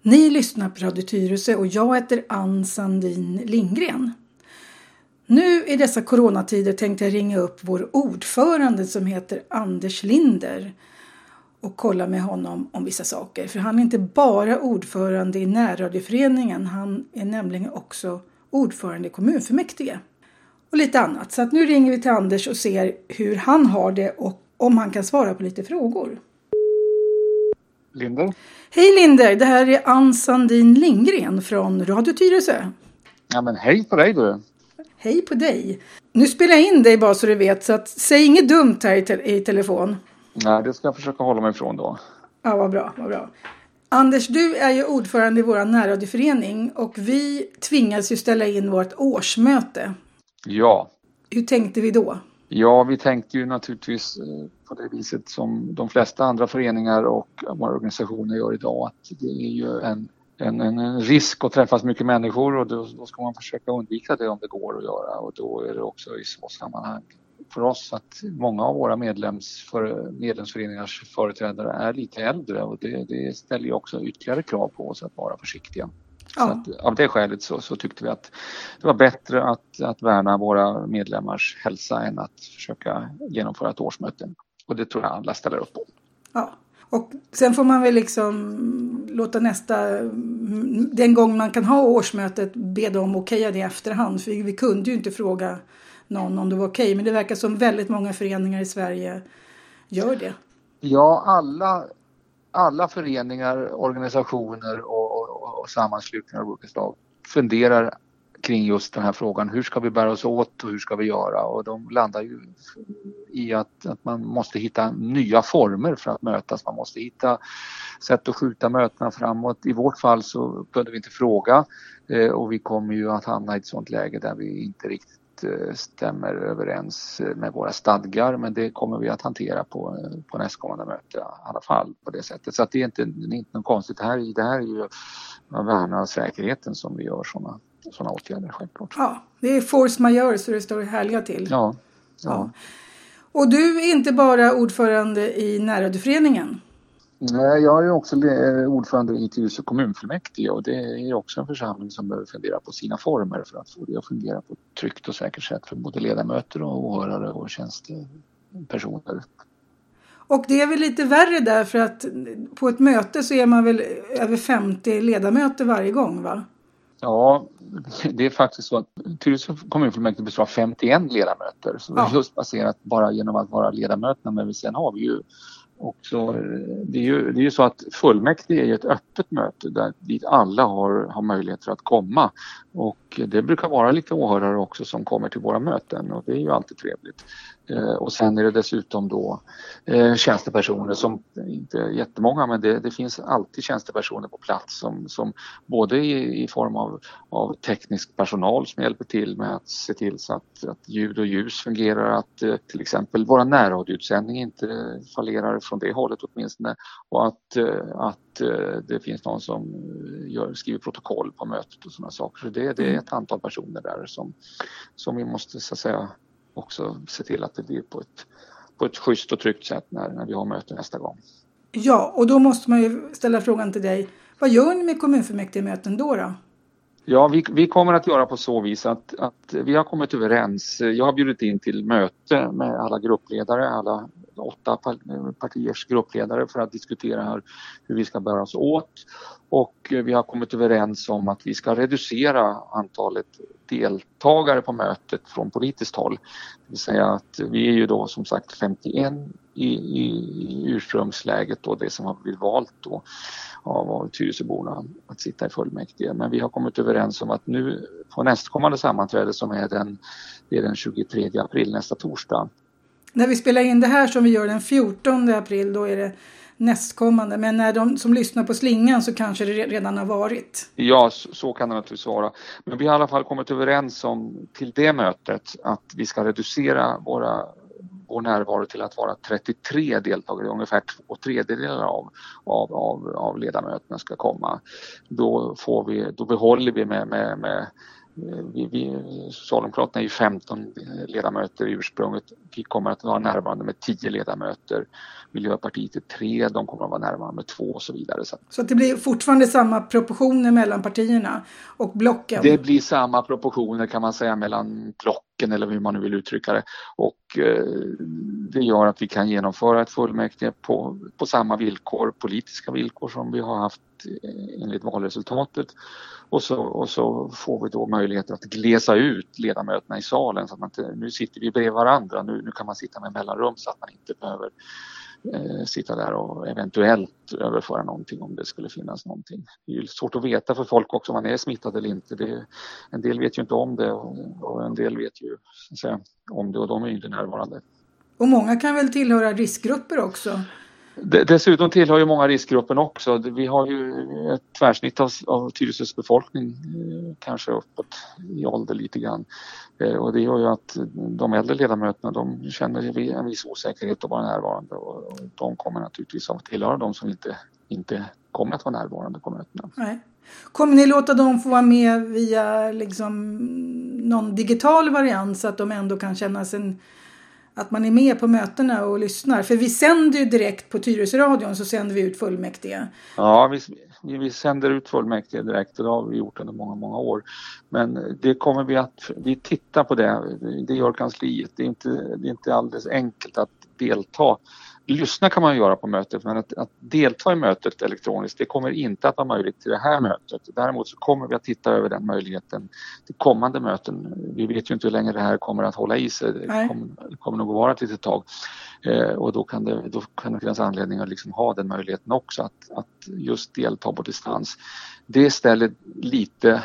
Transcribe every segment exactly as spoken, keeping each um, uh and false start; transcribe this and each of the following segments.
Ni lyssnar på Radio Tyresö och jag heter Ann Sandin Lindgren. Nu i dessa coronatider tänkte jag ringa upp vår ordförande som heter Anders Linder och kolla med honom om vissa saker. För han är inte bara ordförande i närradioföreningen, han är nämligen också ordförande i kommunfullmäktige och lite annat. Så att nu ringer vi till Anders och ser hur han har det och om han kan svara på lite frågor. Linder. Hej Linder, det här är Ann Sandin Lindgren från Radio Tyresö. Ja men hej på dig du. Hej på dig. Nu spelar jag in dig bara så du vet, så att, säg inget dumt här i, te- i telefon. Nej, det ska jag försöka hålla mig ifrån då. Ja, vad bra, vad bra. Anders, du är ju ordförande i vår närradioförening och vi tvingas ju ställa in vårt årsmöte. Ja. Hur tänkte vi då? Ja, vi tänkte ju naturligtvis på det viset som de flesta andra föreningar och våra organisationer gör idag. Att det är ju en, en, en risk att träffas mycket människor och då, då ska man försöka undvika det om det går att göra. Och då är det också i så sammanhang för oss att många av våra medlems, för, medlemsföreningars företrädare är lite äldre och det, det ställer ju också ytterligare krav på oss att vara försiktiga. Ja. Så att, av det skälet så, så tyckte vi att det var bättre att, att värna våra medlemmars hälsa än att försöka genomföra ett årsmöte. Och det tror jag alla ställer upp på. Ja, och sen får man väl liksom låta nästa, den gång man kan ha årsmötet, be dem okeja det i efterhand. För vi kunde ju inte fråga någon om det var okej, men det verkar som väldigt många föreningar i Sverige gör det. Ja, alla, alla föreningar, organisationer och, och, och sammanslutningar av olika slag funderar kring just den här frågan. Hur ska vi bära oss åt och hur ska vi göra? Och de landar ju i att, att man måste hitta nya former för att mötas. Man måste hitta sätt att skjuta mötena framåt. I vårt fall så kunde vi inte fråga eh, och vi kommer ju att hamna i ett sådant läge där vi inte riktigt stämmer överens med våra stadgar, men det kommer vi att hantera på, på nästkommande möte i alla fall på det sättet. Så att det är inte, det är inte något konstigt. Det här, det här är ju att värna säkerheten som vi gör sådana sådana åtgärder självklart. Ja, det är force majeure så det står härliga till. Ja, ja. ja. Och du är inte bara ordförande i närradioföreningen? Nej, jag är också ordförande i Tyresö kommunfullmäktige och det är också en församling som behöver fundera på sina former för att få det att fungera på ett tryggt och säkert sätt för både ledamöter och åhörare och tjänstepersoner. Och det är väl lite värre där för att på ett möte så är man väl över femtio ledamöter varje gång, va? Ja, det är faktiskt så att Tyresö kommunfullmäktige består av femtioen ledamöter. Så ja. Just baserat bara genom att vara ledamöterna, men sen har vi ju också, det är ju, det är ju så att fullmäktige är ju ett öppet möte där dit alla har, har möjligheter att komma. Och det brukar vara lite åhörare också som kommer till våra möten och det är ju alltid trevligt. Eh, och sen är det dessutom då eh, tjänstepersoner som, inte jättemånga, men det, det finns alltid tjänstepersoner på plats som, som både i, i form av, av teknisk personal som hjälper till med att se till så att, att ljud och ljus fungerar, att eh, till exempel våra närradioutsändning inte fallerar från det hållet åtminstone och att, eh, att eh, det finns någon som gör, skriver protokoll på mötet och sådana saker. Så det, det är ett antal personer där som, som vi måste så att säga också se till att det blir på ett, på ett schysst och tryggt sätt när, när vi har möte nästa gång. Ja, och då måste man ju ställa frågan till dig. Vad gör ni med kommunfullmäktige-möten då då? Ja, vi, vi kommer att göra på så vis att, att vi har kommit överens. Jag har bjudit in till möte med alla gruppledare, alla åtta partiers gruppledare för att diskutera här hur vi ska bära oss åt. Och vi har kommit överens om att vi ska reducera antalet deltagare på mötet från politiskt håll. Det vill säga att vi är ju då som sagt femtioen i, i, i ursprungsläget då, det som har blivit valt då av Tyresöborna att sitta i fullmäktige. Men vi har kommit överens om att nu på nästkommande sammanträde som är den, det är den tjugotredje april, nästa torsdag. När vi spelar in det här som vi gör den fjortonde april, då är det nästkommande. Men när de som lyssnar på slingan så kanske det redan har varit. Ja, så, så kan det naturligtvis vara. Men vi har i alla fall kommit överens om till det mötet att vi ska reducera våra, vår närvaro till att vara trettiotre deltagare. Ungefär två tredjedelar av, av, av, av ledamöterna ska komma. Då, får vi, då behåller vi med, med, med vi, vi, Socialdemokraterna är ju femton ledamöter i ursprunget. Vi kommer att vara närvarande med tio ledamöter. Miljöpartiet är tre, de kommer att vara närvarande med två och så vidare. Så, så att det blir fortfarande samma proportioner mellan partierna och blocken? Det blir samma proportioner kan man säga mellan blocken eller hur man nu vill uttrycka det. Och eh, det gör att vi kan genomföra ett fullmäktige på, på samma villkor, politiska villkor som vi har haft enligt valresultatet. Och så, och så får vi då möjligheter att glesa ut ledamöterna i salen så att man inte, nu sitter vi bredvid varandra, nu, nu kan man sitta med mellanrum så att man inte behöver eh, sitta där och eventuellt överföra någonting om det skulle finnas någonting. Det är ju svårt att veta för folk också om man är smittad eller inte. Det, en del vet ju inte om det och, och en del vet ju så att säga, om det och de är ju inte närvarande. Och många kan väl tillhöra riskgrupper också? Dessutom tillhör ju många riskgruppen också. Vi har ju ett tvärsnitt av, av Tyresös befolkning, eh, kanske uppåt i ålder lite grann. Eh, och det gör ju att de äldre ledamöterna, de känner en viss osäkerhet att vara närvarande. Och, och de kommer naturligtvis att tillhöra de som inte, inte kommer att vara närvarande på mötena. Nej. Kommer ni låta dem få vara med via liksom någon digital variant så att de ändå kan känna sig... Att man är med på mötena och lyssnar. För vi sänder ju direkt på Tyresöradion så sänder vi ut fullmäktige. Ja, vi, vi sänder ut fullmäktige direkt och det har vi gjort under många, många år. Men det kommer vi att, vi tittar på det, det gör kansliet. Det är inte, det är inte alldeles enkelt att delta. Lyssna kan man göra på mötet, men att, att delta i mötet elektroniskt, det kommer inte att vara möjligt till det här mötet. Däremot så kommer vi att titta över den möjligheten till kommande möten. Vi vet ju inte hur länge det här kommer att hålla i sig. Det kommer, det kommer nog att vara ett litet tag. Eh, och då kan, det, då kan det finnas anledning att liksom ha den möjligheten också, att, att just delta på distans. Det ställer lite...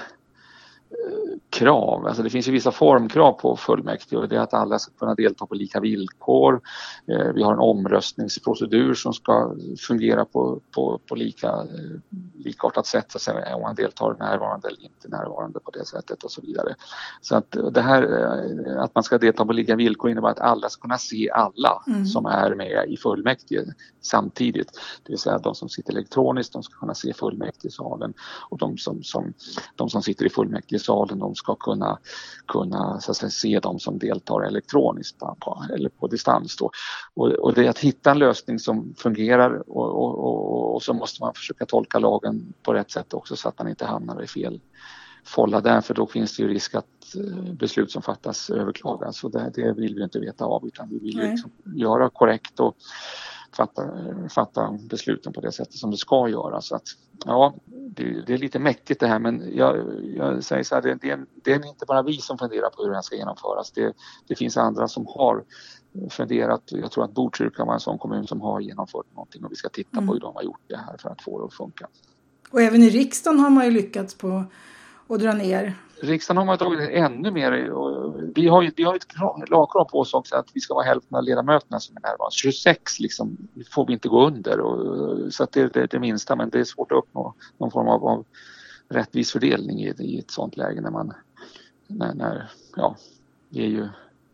krav. Alltså det finns ju vissa formkrav på fullmäktige och det är att alla ska kunna delta på lika villkor. Eh, vi har en omröstningsprocedur som ska fungera på, på, på lika, eh, likartat sätt, så att säga, om man deltar närvarande eller inte närvarande på det sättet och så vidare. Så att det här eh, att man ska delta på lika villkor innebär att alla ska kunna se alla mm. som är med i fullmäktige samtidigt. Det vill säga att de som sitter elektroniskt, de ska kunna se fullmäktigesalen och de som, som, de som sitter i fullmäktigesalen, de ska kunna, kunna så att säga, se dem som deltar elektroniskt på, på, eller på distans. Då. Och, och det är att hitta en lösning som fungerar och, och, och, och så måste man försöka tolka lagen på rätt sätt också så att man inte hamnar i fel fålla där, för då finns det ju risk att beslut som fattas överklagas och det, det vill vi inte veta av, utan vi vill liksom göra korrekt och fatta, fatta besluten på det sättet som det ska göra. Så att, ja, det, det är lite mäktigt det här, men jag, jag säger så här, det, det, är, det är inte bara vi som funderar på hur det här ska genomföras. Det, det finns andra som har funderat. Jag tror att Botkyrka var en sån kommun som har genomfört någonting och vi ska titta mm. på hur de har gjort det här för att få det att funka. Och även i riksdagen har man ju lyckats på att dra ner. Riksdagen har man tagit ännu mer. Och vi har ju vi har ett lagkrav på oss också att vi ska vara hälften av ledamöterna som är närvarande. tjugosex liksom, får vi inte gå under. Och, så att det är det, det minsta, men det är svårt att uppnå någon form av, av rättvis fördelning i, i ett sånt läge när man, när, när ja, det är ju,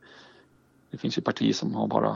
det finns ju partier som har bara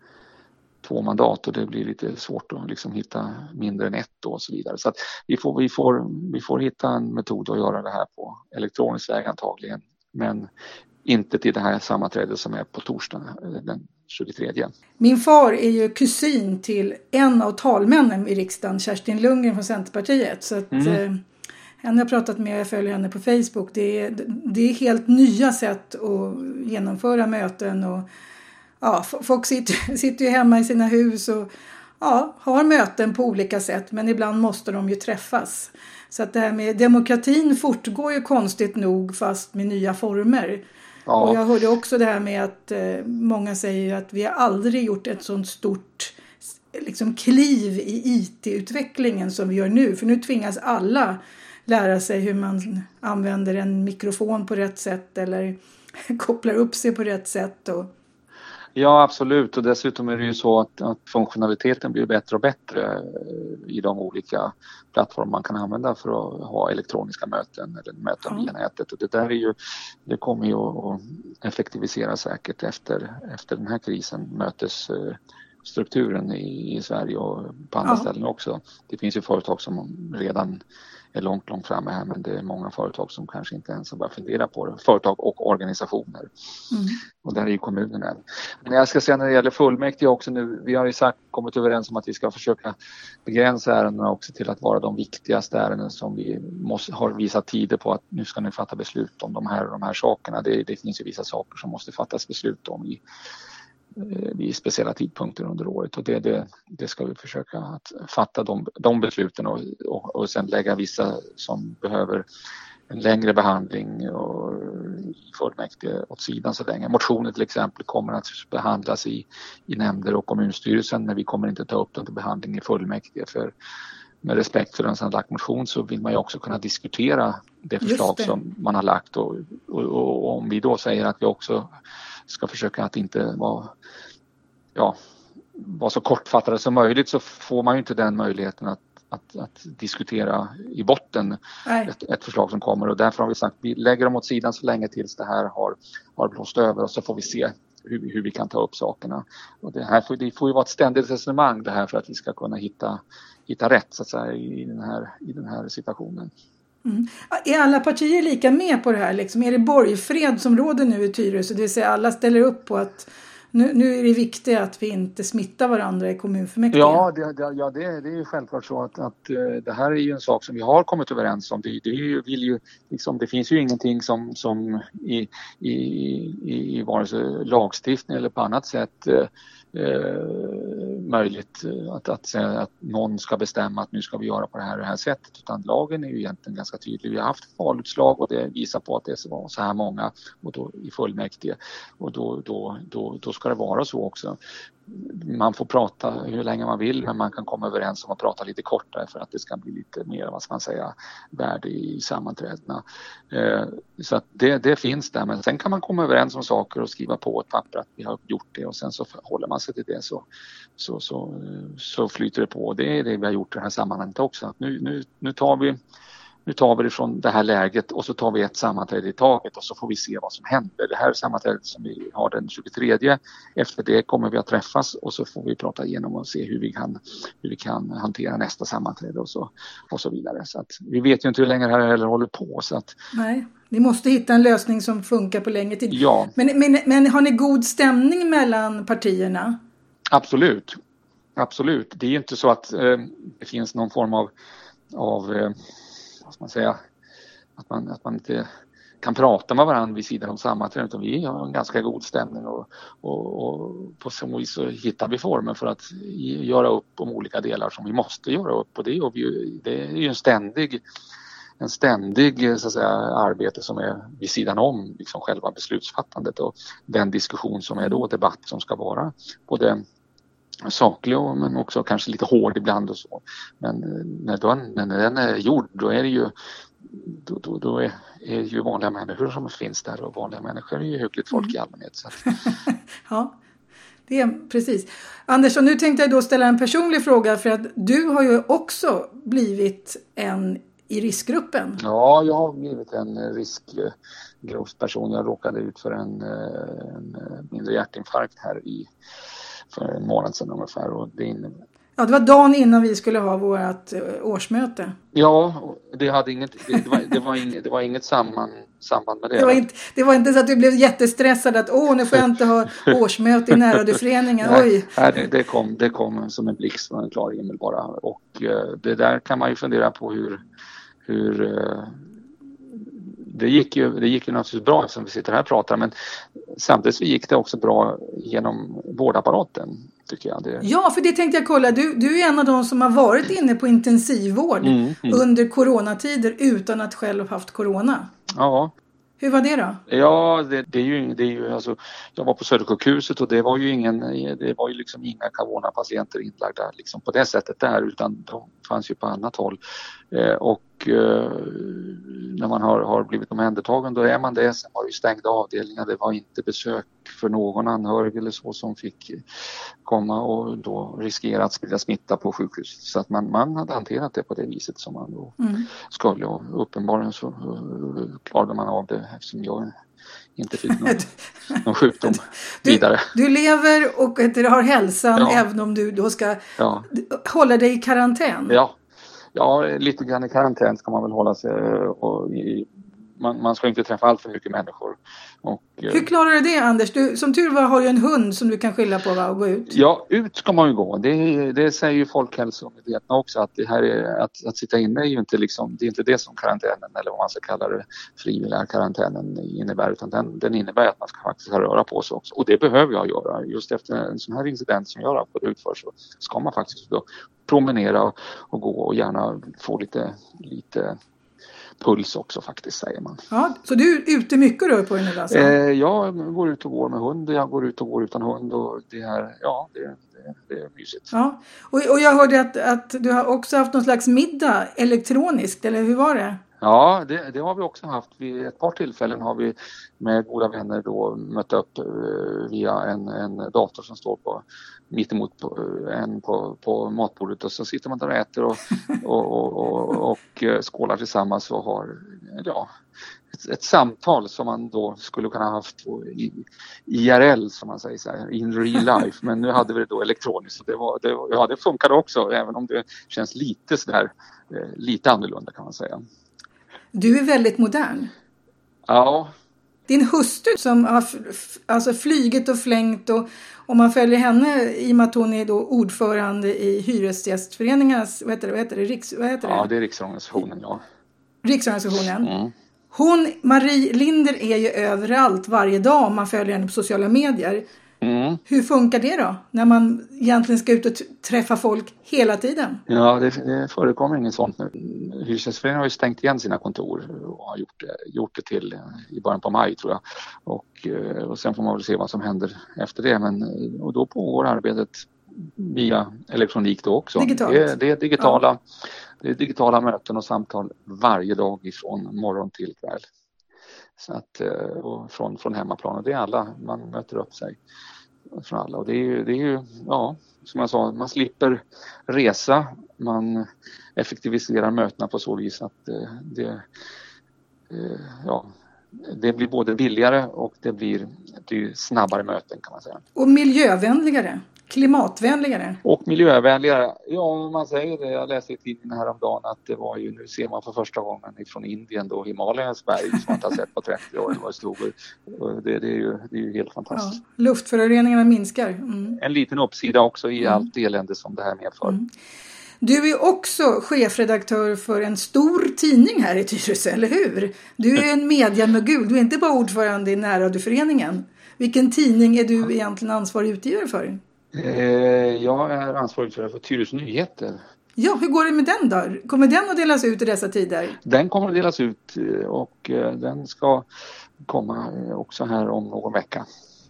två mandat och det blir lite svårt att liksom hitta mindre än ett då och så vidare. Så att vi får, vi får, vi får hitta en metod att göra det här på elektronisk väg antagligen, men inte till det här sammanträdet som är på torsdagen den tjugotredje. Min far är ju kusin till en av talmännen i riksdagen, Kerstin Lundgren från Centerpartiet. Så att, mm. eh, henne har jag pratat med och jag följer henne på Facebook. Det är, det är helt nya sätt att genomföra möten och ja, folk sitter, sitter ju hemma i sina hus och ja, har möten på olika sätt, men ibland måste de ju träffas. Så att det här med demokratin fortgår ju konstigt nog fast med nya former. Ja. Och jag hörde också det här med att eh, många säger att vi har aldrig gjort ett sånt stort liksom, kliv i I T-utvecklingen som vi gör nu. För nu tvingas alla lära sig hur man använder en mikrofon på rätt sätt eller kopplar upp sig på rätt sätt och ja, absolut. Och dessutom är det ju så att, att funktionaliteten blir bättre och bättre i de olika plattformar man kan använda för att ha elektroniska möten eller möten via mm. nätet. Och det där är ju, det kommer ju att effektivisera säkert efter, efter den här krisen, mötesstrukturen i, i Sverige och på andra ja. ställen också. Det finns ju företag som redan är långt, långt framme här, men det är många företag som kanske inte ens har börjat fundera på det. Företag och organisationer. Mm. Och där är ju kommunen än. Men jag ska säga när det gäller fullmäktige också nu, vi har ju sagt, kommit överens om att vi ska försöka begränsa ärendena också till att vara de viktigaste ärenden som vi måste, har visat tider på att nu ska ni fatta beslut om de här och de här sakerna. Det, det finns ju vissa saker som måste fattas beslut om i vid speciella tidpunkter under året, och det, det, det ska vi försöka att fatta de, de besluten och, och, och sen lägga vissa som behöver en längre behandling och i fullmäktige åt sidan så länge. Motioner till exempel kommer att behandlas i, i nämnder och kommunstyrelsen, men vi kommer inte ta upp dem till behandling i fullmäktige, för med respekt för den som har lagt motion så vill man ju också kunna diskutera det förslag det. som man har lagt, och, och, och, och om vi då säger att vi också ska försöka att inte vara, ja, vara så kortfattade som möjligt, så får man ju inte den möjligheten att, att, att diskutera i botten ett, ett förslag som kommer, och därför har vi sagt att vi lägger dem åt sidan så länge tills det här har, har blåst över, och så får vi se hur, hur vi kan ta upp sakerna. Och det här får, det får ju vara ett ständigt resonemang det här för att vi ska kunna hitta, hitta rätt så att säga, i, den här, i den här situationen. Mm. Är alla partier lika med på det här? Liksom? Är det borgfred som råder nu i Tyresö? Det vill säga alla ställer upp på att nu, nu är det viktigt att vi inte smittar varandra i kommunfullmäktige. Ja, det, det, ja det, det är ju självklart så att, att det här är ju en sak som vi har kommit överens om. Det, det, vill ju, liksom, det finns ju ingenting som, som i, i, i, i vare sig lagstiftning eller på annat sätt Eh, möjligt att, att säga att någon ska bestämma att nu ska vi göra på det här och det här sättet, utan lagen är ju egentligen ganska tydlig. Vi har haft valutslag och det visar på att det var så här många och då, i fullmäktige, och då, då, då, då ska det vara så också. Man får prata hur länge man vill, men man kan komma överens om att prata lite kortare för att det ska bli lite mer, vad ska man säga, värde i sammanträdena. Eh, så att det, det finns där, men sen kan man komma överens om saker och skriva på ett papper att vi har gjort det, och sen så håller man sig till det, så, så, så, så flyter det på. Det är det vi har gjort i det här sammanhanget också. Att nu, nu, nu tar vi Nu tar vi det från det här läget och så tar vi ett sammanträde i taget och så får vi se vad som händer. Det här sammanträdet som vi har den tjugotredje, efter det kommer vi att träffas och så får vi prata igenom och se hur vi kan, hur vi kan hantera nästa sammanträde och så, och så vidare. Så att vi vet ju inte hur länge det här heller håller på. Så att... Nej, vi måste hitta en lösning som funkar på längre tid. Ja. Men, men, men har ni god stämning mellan partierna? Absolut. Absolut. Det är ju inte så att eh, det finns någon form av, av eh, vad ska man säga, att man, att man inte kan prata med varandra vid sidan om sammanträden, utan vi har en ganska god stämning och, och, och på så vis så hittar vi former för att göra upp om olika delar som vi måste göra upp, och det är ju, det är ju en ständig en ständig så att säga, arbete som är vid sidan om liksom själva beslutsfattandet och den diskussion som är då, debatt som ska vara både saklig och, men också kanske lite hård ibland och så. Men när den, när den är gjord, då är det ju då, då, då är, är det ju vanliga människor som finns där, och vanliga människor är ju hyggligt folk mm. i allmänhet. Så att... Ja, det är precis. Anders, och nu tänkte jag då ställa en personlig fråga, för att du har ju också blivit en i riskgruppen. Ja, jag har blivit en riskgruppsperson. Jag råkade ut för en, en mindre hjärtinfarkt här i för en månad sedan ungefär. Och det, innebär... ja, det var dagen innan vi skulle ha vårt årsmöte. Ja, det, hade inget, det, det, var, det, var, inget, det var inget samband, samband med det. Det var, inte, det var inte så att du blev jättestressad att åh, nu får jag inte ha årsmöte i närradioföreningen. Oj. Nej, det, det, kom, det kom som en blixt från en klar himmel bara. Och uh, det där kan man ju fundera på hur... hur uh, Det gick, ju, det gick ju naturligtvis bra eftersom vi sitter här och pratar, men samtidigt gick det också bra genom vårdapparaten, tycker jag. Det... Ja, för det tänkte jag kolla. Du, du är en av de som har varit inne på intensivvård mm, mm. under coronatider utan att själv haft corona. Ja. Hur var det då? Ja, det, det är ju, det är ju alltså, jag var på Södersjukhuset och det var ju ingen, det var ju liksom inga coronapatienter inlagda liksom på det sättet där, utan de fanns ju på annat håll. Eh, och eh, när man har, har blivit omhändertagen, då är man det. Sen var det ju stängda avdelningar, det var inte besök för någon anhörig eller så som fick komma och då riskera att sprida smitta på sjukhuset. Så att man, man hade hanterat det på det viset som man då mm. skulle, och uppenbarligen så uh, klarade man av det eftersom jag inte fick någon, någon sjukdom vidare. Du, du lever och har hälsan ja. Även om du då ska ja. hålla dig i karantän. Ja. Ja, lite grann i karantän ska man väl hålla sig och i, man, man ska inte träffa allt för mycket människor. Och, hur klarar du det, Anders? Du, som tur var har du en hund som du kan skylla på, va, och gå ut. Ja, ut ska man ju gå. Det, det säger ju Folkhälsomyndigheten också, att det här är, att, att sitta inne är ju inte liksom, det är inte det som karantänen, eller vad man ska kalla det, frivilliga karantänen innebär, utan den, den innebär att man ska faktiskt röra på sig också. Och det behöver jag göra. Just efter en sån här incident som jag har fått utför, så ska man faktiskt då promenera och, och gå och gärna få lite, lite puls också faktiskt, säger man. Ja, så du är ute mycket rör på dig nu alltså? Eh, jag går ut och går med hund, jag går ut och går utan hund, och det är, ja, det, det, det är mysigt. Ja, och, och jag hörde att, att du har också haft någon slags middag elektroniskt, eller hur var det? Ja, det, det har vi också haft. Vid ett par tillfällen har vi med goda vänner då mött upp uh, via en, en dator som står på mittemot på, en på, på matbordet, och så sitter man där och äter och, och, och, och, och skålar tillsammans och har, ja, ett, ett samtal som man då skulle kunna ha haft i I R L, som man säger så här, in real life, men nu hade vi det då elektroniskt, så det var, det, ja, det funkade också, även om det känns lite sådär, lite annorlunda kan man säga. Du är väldigt modern. Ja. Din hustru som har f- alltså flygit och flängt, och om man följer henne, i och med att hon är då ordförande i Hyresgästföreningarnas, vad heter det, vad heter det, Riks, vad heter det? Ja, det är Riksorganisationen, ja. Riksorganisationen. Mm. Hon, Marie Linder, är ju överallt varje dag om man följer henne på sociala medier. Mm. Hur funkar det då? När man egentligen ska ut och t- träffa folk hela tiden? Ja, det, det förekommer inget sånt nu. Hyresgästföreningen har ju stängt igen sina kontor och har gjort det, gjort det till i början på maj, tror jag. Och, och sen får man väl se vad som händer efter det. Men, och då pågår arbetet via elektronik då också. Digitalt. Det, det, är digitala, ja. det är digitala möten och samtal varje dag ifrån morgon till kväll. Så att, och från, från hemmaplan, och det är alla, man möter upp sig från alla, och det är ju, det är ju, ja, som jag sa, man slipper resa, man effektiviserar mötena på så vis att det, ja, det blir både billigare och det blir, det blir snabbare möten, kan man säga. Och miljövänligare, klimatvänligare. Och miljövänligare, ja, man säger det. Jag läste i tidningen häromdagen att det var ju, nu ser man för första gången från Indien då, Himalayas berg som man inte har sett på trettio år. Vad det stod. Det, det, är ju, det är ju helt fantastiskt. Ja, luftföroreningarna minskar. Mm. En liten uppsida också i mm. allt elände som det här medför. Mm. Du är också chefredaktör för en stor tidning här i Tyresö, eller hur? Du är en mediamogul, du är inte bara ordförande i Närradioföreningen. Vilken tidning är du egentligen ansvarig utgivare för? Jag är ansvarig utgivare för Tyresö Nyheter. Ja, hur går det med den då? Kommer den att delas ut i dessa tider? Den kommer att delas ut, och den ska komma också här om någon vecka.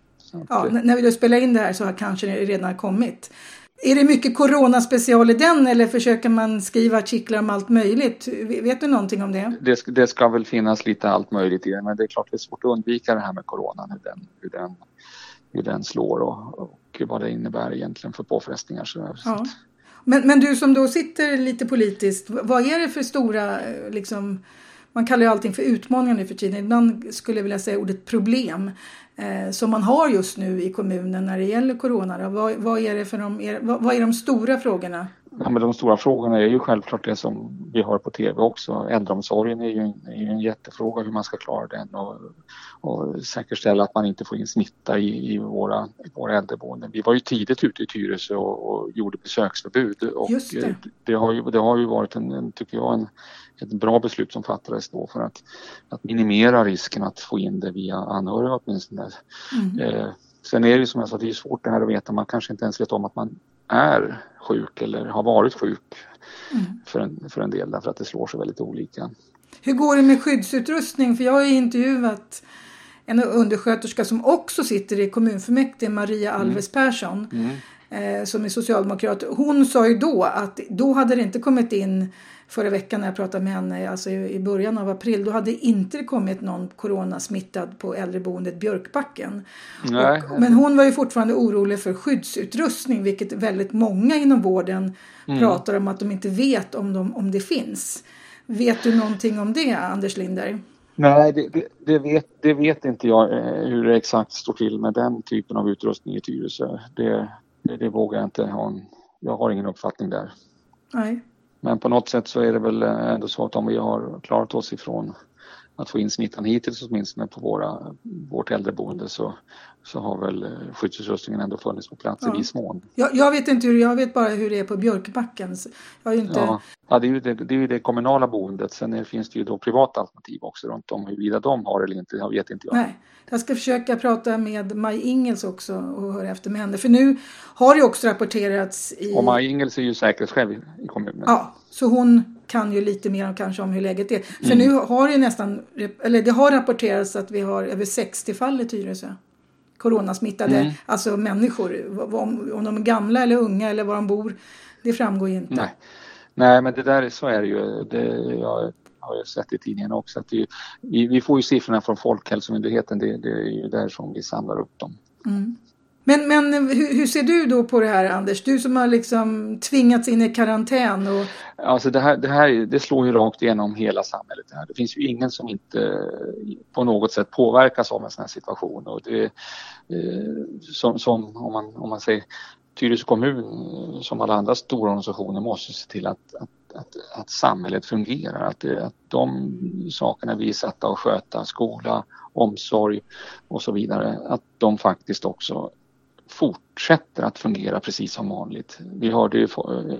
Ja, n- när vi då spelar in det här så har kanske det redan kommit. Är det mycket coronaspecial i den, eller försöker man skriva artiklar om allt möjligt? Vet du någonting om det? Det, det ska väl finnas lite allt möjligt i det, men det är klart det är svårt att undvika det här med coronan, hur den, hur den, hur den slår och, och vad det innebär egentligen för påfrestningar. Så ja. men, men du som då sitter lite politiskt, vad är det för stora, liksom, man kallar ju allting för utmaningar nu för tiden. Ibland skulle jag vilja säga ordet problem eh, som man har just nu i kommunen när det gäller corona. Vad, vad, är det för de, är, vad, vad är de stora frågorna? Ja, men de stora frågorna är ju självklart det som vi har på tv också. Äldreomsorgen är ju en, är ju en jättefråga, hur man ska klara den och, och säkerställa att man inte får in smitta i, i våra, våra äldreboenden. Vi var ju tidigt ute i Tyresö och, och gjorde besöksförbud, och Just det. Det, har ju, det har ju varit en, en, tycker jag, en, ett bra beslut som fattades då för att, att minimera risken att få in det via anhöriga åtminstone. Mm. Eh, sen är det ju som jag sa, det är svårt det här att veta. Man kanske inte ens vet om att man är sjuk eller har varit sjuk mm. för, en, för en del, därför att det slår så väldigt olika. Hur går det med skyddsutrustning? För jag har ju intervjuat en undersköterska som också sitter i kommunfullmäktige, Maria Alves Persson, mm. eh, som är socialdemokrat. Hon sa ju då att då hade det inte kommit in, förra veckan när jag pratade med henne, alltså i början av april, då hade inte kommit någon coronasmittad på äldreboendet Björkbacken. Nej. Och, men hon var ju fortfarande orolig för skyddsutrustning, vilket väldigt många inom vården mm. pratar om att de inte vet om, de, om det finns. Vet du någonting om det, Anders Linder? Nej, det, det, det, vet, det vet inte jag hur det exakt står till med den typen av utrustning i Tyresö. Det, det, det vågar jag inte ha. En, jag har ingen uppfattning där. Nej. Men på något sätt så är det väl ändå så att om vi har klarat oss ifrån att få in smittan hittills åtminstone på våra, vårt äldreboende så, så har väl skyddsutrustningen ändå funnits på plats ja. i viss mån. Jag, jag vet inte hur, jag vet bara hur det är på Björkebacken. Jag är inte... ja, ja, det är ju det, det, är ju det kommunala boendet. Sen är, finns det ju då privata alternativ också runt om. Huruvida de har eller inte, jag vet inte jag. Nej, jag ska försöka prata med Maj Ingels också och höra efter med henne. För nu har det också rapporterats i... Och Maj Ingels är ju säkerhetschef i kommunen. Ja, så hon kan ju lite mer kanske om hur läget är. För mm. nu har det nästan, eller det har rapporterats att vi har över sextio fall i Tyresö. Coronasmittade, mm. alltså människor. Om, om de är gamla eller unga eller var de bor, det framgår ju inte. Nej, Nej men det där, så är det ju. Det, jag har ju sett i tidningen också. Att det, vi, vi får ju siffrorna från Folkhälsomyndigheten, det, det är ju där som vi samlar upp dem. Mm. Men, men hur, hur ser du då på det här, Anders? Du som har liksom tvingats in i karantän. Och... Alltså det här, det här det slår ju rakt igenom hela samhället. Det, här. Det finns ju ingen som inte på något sätt påverkas av en sån här situation. Och det, eh, som, som om, man, om man säger Tyresö kommun som alla andra stora organisationer måste se till att, att, att, att samhället fungerar. Att, det, att de sakerna vi är satta att sköta, skola, omsorg och så vidare, att de faktiskt också fortsätter att fungera precis som vanligt. Vi hörde ju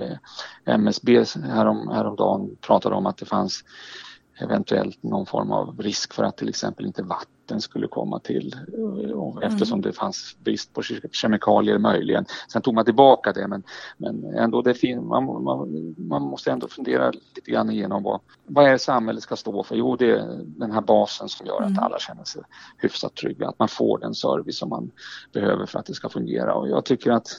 M S B härom, häromdagen pratade om att det fanns eventuellt någon form av risk för att till exempel inte vatten skulle komma till och eftersom mm. det fanns brist på kemikalier möjligen. Sen tog man tillbaka det men, men ändå det fin- man, man, man måste ändå fundera lite grann igenom vad, vad är det samhället ska stå för? Jo, det är den här basen som gör mm. att alla känner sig hyfsat trygga, att man får den service som man behöver för att det ska fungera. Och jag tycker att,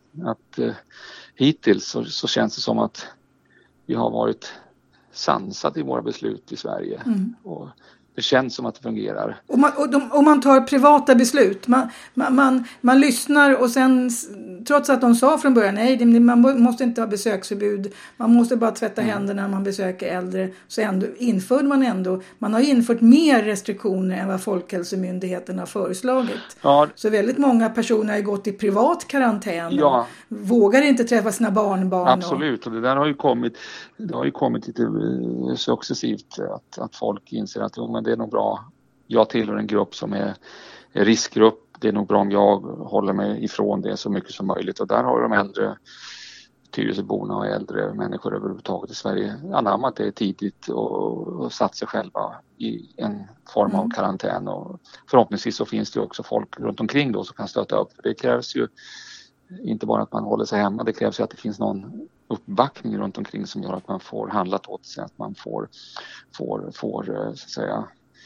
att eh, hittills så, så känns det som att vi har varit sansat i våra beslut i Sverige mm. och det känns som att det fungerar. Och man, och de, och man tar privata beslut. Man, man, man, man lyssnar och sen trots att de sa från början nej, man måste inte ha besöksförbud. Man måste bara tvätta mm. händerna när man besöker äldre. Så ändå införde man ändå, man har infört mer restriktioner än vad Folkhälsomyndigheten har föreslagit. Ja. Så väldigt många personer har gått i privat karantän ja. och vågar inte träffa sina barnbarn. Absolut, och det där har ju kommit, det har ju kommit lite successivt att, att folk inser att jo, men det är nog bra. Jag tillhör en grupp som är, är riskgrupp. Det är nog bra om jag håller mig ifrån det så mycket som möjligt. Och där har de äldre Tyresöborna och äldre människor överhuvudtaget i Sverige anammat det tidigt och, och satt sig själva i en form av karantän. Och förhoppningsvis så finns det också folk runt omkring då som kan stötta upp. Det krävs ju inte bara att man håller sig hemma. Det krävs ju att det finns någon uppbackning runt omkring som gör att man får handlat åt sig, att man får, får, får så att säga,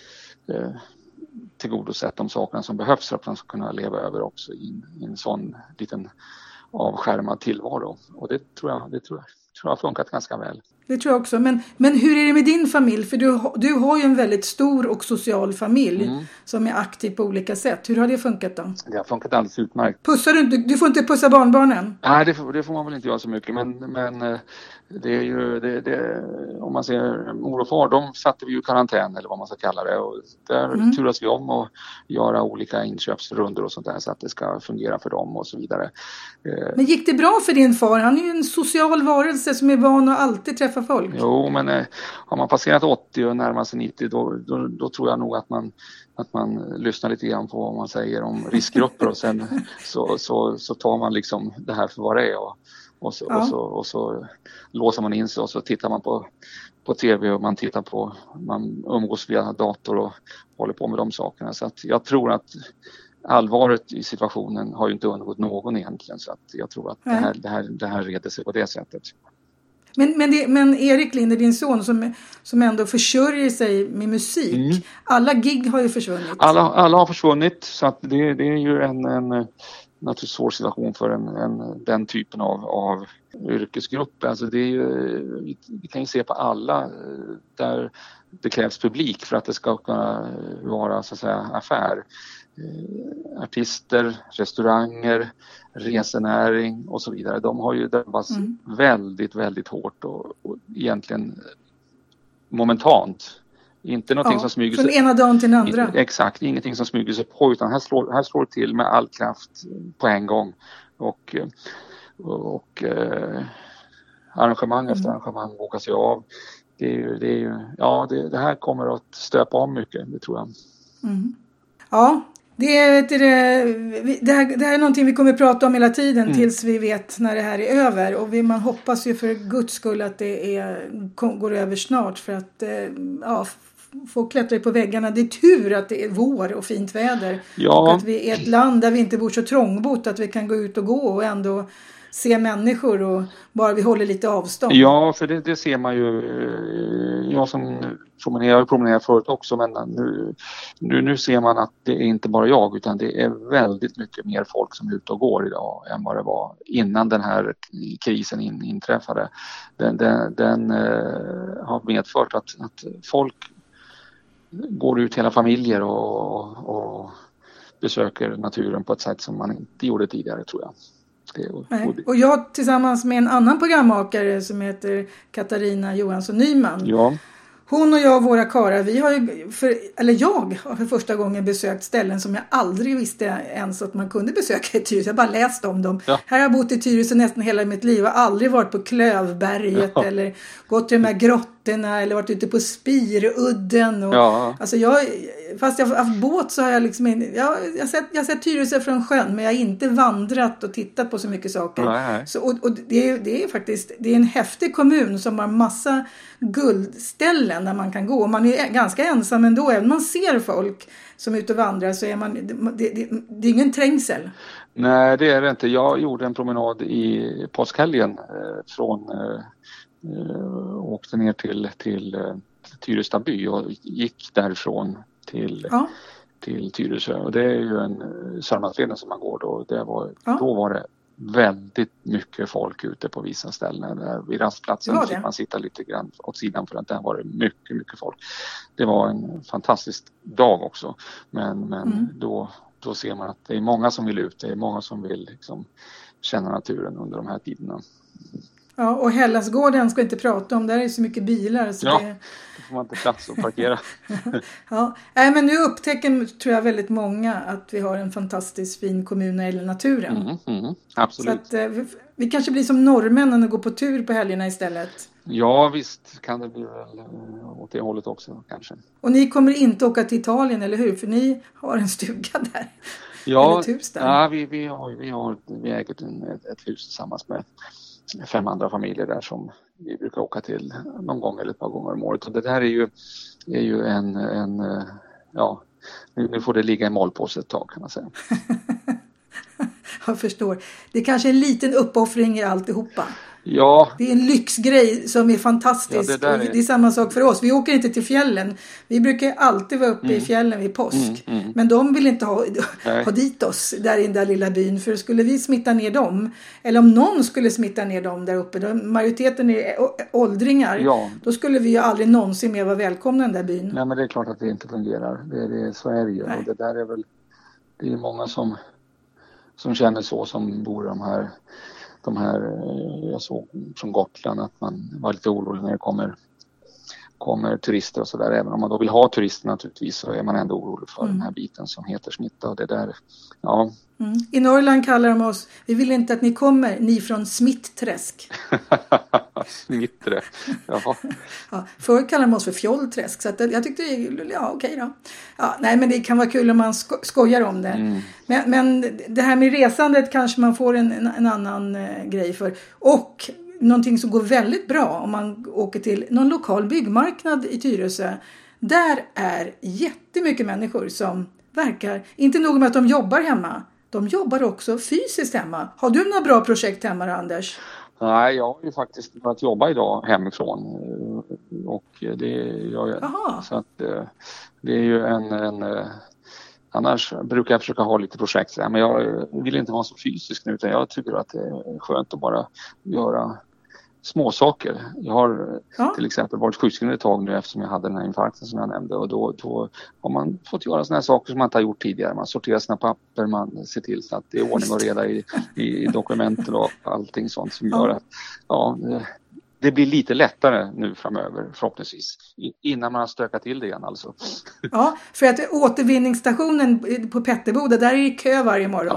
eh, tillgodosett de sakerna som behövs för att man ska kunna leva över också i en, i en sån liten avskärmad tillvaro. Och det tror jag, det tror jag, tror jag har funkat ganska väl. Det tror jag också. Men, men hur är det med din familj? För du, du har ju en väldigt stor och social familj mm. som är aktiv på olika sätt. Hur har det funkat då? Det har funkat alldeles utmärkt. Pussar du inte? Du får inte pussa barnbarnen? Nej, det får, det får man väl inte göra så mycket. Men, men det är ju, det, det, om man ser mor och far, de satte vi ju karantän eller vad man ska kalla det. Och där mm. turas vi om att göra olika inköpsrundor och sånt där så att det ska fungera för dem och så vidare. Men gick det bra för din far? Han är ju en social varelse som är van att alltid träffa folk. Jo, men eh, har man passerat åttio och närmar sig nittio då, då, då tror jag nog att man, att man lyssnar lite grann på vad man säger om riskgrupper och sen så, så, så tar man liksom det här för vad det är och, och, så, ja. och, så, och så låser man in sig och så tittar man på, på tv och man tittar på, man umgås via dator och håller på med de sakerna. Så att jag tror att allvaret i situationen har ju inte undgått någon egentligen, så att jag tror att det här, det här, det här reder sig på det sättet. Men, men, det, men Erik Linder, din son som, som ändå försörjer sig med musik, mm. alla gig har ju försvunnit. Alla, alla har försvunnit, så att det, det är ju en, en naturligtvis svår situation för en, en, den typen av, av yrkesgrupp. Alltså det är ju, vi, vi kan ju se på alla där det krävs publik för att det ska kunna vara så att säga affär. Artister, restauranger, resenäring och så vidare. De har ju drabbats mm. väldigt, väldigt hårt och, och egentligen momentant. Inte någonting ja, som smyger sig... Från ena dagen till den andra. Exakt, ingenting som smyger sig på, utan här slår, här slår det till med all kraft på en gång. Och, och, och arrangemang efter arrangemang bokas ju av. Det, är ju, det, är ju, ja, det, det här kommer att stöpa om mycket, det tror jag. Mm. Ja, det, är, det, det, här, det här är någonting vi kommer att prata om hela tiden mm. tills vi vet när det här är över. Och vi, man hoppas ju för Guds skull att det är, går över snart, för att ja, få klättra på väggarna. Det är tur att det är vår och fint väder. Ja. Och att vi är ett land där vi inte bor så trångbott att vi kan gå ut och gå och ändå se människor, och bara vi håller lite avstånd. Ja, för det, det ser man ju. Jag som promenerar och promenerar förut också, men nu, nu, nu ser man att det är inte bara jag, utan det är väldigt mycket mer folk som är ute och går idag än vad det var innan den här krisen in, inträffade. Den, den, den uh, har medfört att, att folk går ut hela familjer och, och besöker naturen på ett sätt som man inte gjorde tidigare, tror jag. Nej. Och jag tillsammans med en annan programmakare som heter Katarina Johansson Nyman. Ja. Hon och jag och våra karar, vi har ju för, eller jag har för första gången besökt ställen som jag aldrig visste ens att man kunde besöka i Tyresö. Jag bara läst om dem. Ja. Här har jag bott i Tyresö nästan hela mitt liv. Jag har aldrig varit på Klövberget ja. eller gått till de här grottorna eller varit ute på Spirudden. Och, ja. Alltså jag, fast jag har haft båt så har jag liksom jag, jag har sett, jag har sett Tyresö från sjön, men jag har inte vandrat och tittat på så mycket saker. Nej. Så, och och det, är, det är faktiskt det är en häftig kommun som har massa guldställen där man kan gå. Man är ganska ensam ändå. Även om man ser folk som är ute och vandrar så är man, det, det, det är ingen trängsel. Nej, det är det inte. Jag gjorde en promenad i påskhelgen eh, från eh, åkte ner till, till eh, Tyresö by och gick därifrån till, ja. till Tyresö. Och det är ju en eh, Sörmlandsleden som man går då. Det var, ja. Då var det väldigt mycket folk ute på vissa ställen. Där vid rastplatsen fick man sitta lite grann åt sidan, för att där var det mycket, mycket folk. Det var en fantastisk dag också. Men, men mm. då, då ser man att det är många som vill ut. Det är många som vill liksom känna naturen under de här tiderna. Ja, och Hellasgården ska inte prata om. Där är så mycket bilar. Så ja, det... då får man inte plats att parkera. ja, nej, men nu upptäcker tror jag väldigt många att vi har en fantastiskt fin kommun när det gäller naturen. Mm, mm, absolut. Så att, vi, vi kanske blir som norrmännen och går på tur på helgerna istället. Ja, visst kan det bli väl åt det hållet också kanske. Och ni kommer inte åka till Italien, eller hur? För ni har en stuga där. Ja, ett hus där. Ja vi, vi, har, vi, har, vi äger en, ett, ett hus tillsammans med fem andra familjer där som vi brukar åka till någon gång eller ett par gånger om året. Och det där är ju, är ju en, en ja, nu, nu får det ligga i malpåse ett tag kan man säga. Jag förstår. Det är kanske en liten uppoffring i alltihopa. Ja. Det är en lyxgrej som är fantastisk. Ja, det, är... det är samma sak för oss. Vi åker inte till fjällen. Vi brukar alltid vara uppe mm. i fjällen vid påsk. Mm, mm. Men de vill inte ha, ha dit oss där i den där lilla byn. För skulle vi smitta ner dem, eller om någon skulle smitta ner dem där uppe, då majoriteten är åldringar, ja. Då skulle vi ju aldrig någonsin mer vara välkomna i den där byn. Nej, men det är klart att det inte fungerar. Det är, det, så är det ju. Och det där är väl, det är många som, som känner så, som bor i de här De här, jag såg från Gotland att man var lite orolig när det kommer, kommer turister och sådär. Även om man då vill ha turister naturligtvis, så är man ändå orolig för mm. den här biten som heter smitta. Och det där, ja. Mm. I Norrland kallar de oss, vi vill inte att ni kommer, ni från Smittträsk. Smittträsk, jaha. Ja, förr kallade de oss för Fjollträsk, så att jag tyckte, ja okej då. Ja, nej, men det kan vara kul om man sko- skojar om det. Mm. Men, men det här med resandet kanske man får en, en, en annan eh, grej för. Och någonting som går väldigt bra om man åker till någon lokal byggmarknad i Tyresö. Där är jättemycket människor som verkar, inte nog med att de jobbar hemma, de jobbar också fysiskt hemma. Har du några bra projekt hemma, Anders? Nej, jag har ju faktiskt börjat jobba idag hemifrån. Och det gör jag. Aha. Så att det är ju en, en... Annars brukar jag försöka ha lite projekt. Men jag vill inte vara så fysisk nu, utan jag tycker att det är skönt att bara göra små saker. Jag har ja. till exempel varit sjukskriven ett tag nu eftersom jag hade den här infarkten som jag nämnde. Och då, då har man fått göra såna här saker som man inte har gjort tidigare. Man sorterar sina papper, man ser till så att det är ordning och reda i, i dokumenten och allting sånt som gör att ja, det blir lite lättare nu framöver förhoppningsvis. Innan man har stökat till det igen alltså. Ja, för att återvinningsstationen på Petterboda, där är det kö varje morgon. Ja.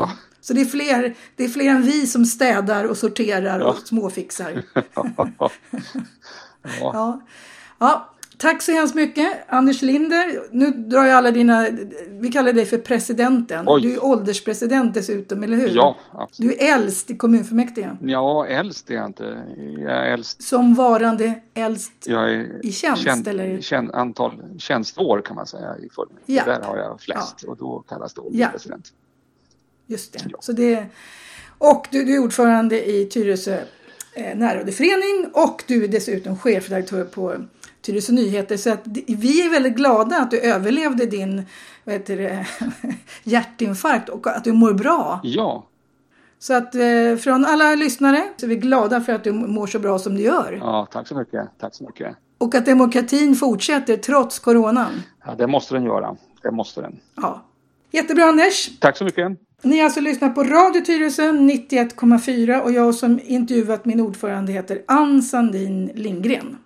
Så det är fler, det är fler än vi som städar och sorterar Ja. och småfixar. ja. Ja. Ja, tack så hemskt mycket Anders Linder. Nu drar jag alla dina, vi kallar dig för presidenten. Oj. Du är ålderspresident dessutom, eller hur? Ja, absolut. Du är äldst i kommunfullmäktige. Ja, äldst är jag inte. Jag är äldst. Som varande äldst Jag är i tjänst, känd, eller? Känd, antal tjänstår kan man säga i fullmäktige. Ja. Där har jag flest Ja. och då kallas det Ja. president. Just det. Ja. Så det. Och du, du är ordförande i Tyresö eh, närradioförening och du är dessutom chefredaktör på Tyresö Nyheter. Så att vi är väldigt glada att du överlevde din vad heter det, hjärtinfarkt och att du mår bra. Ja. Så att eh, från alla lyssnare så är vi glada för att du mår så bra som du gör. Ja, tack så mycket. Tack så mycket. Och att demokratin fortsätter trots coronan. Ja, det måste den göra. Det måste den. Ja. Jättebra Anders. Tack så mycket. Ni har alltså lyssnat på Radio Tyresö nittioett komma fyra och jag som intervjuat min ordförande heter Ann Sandin Lindgren.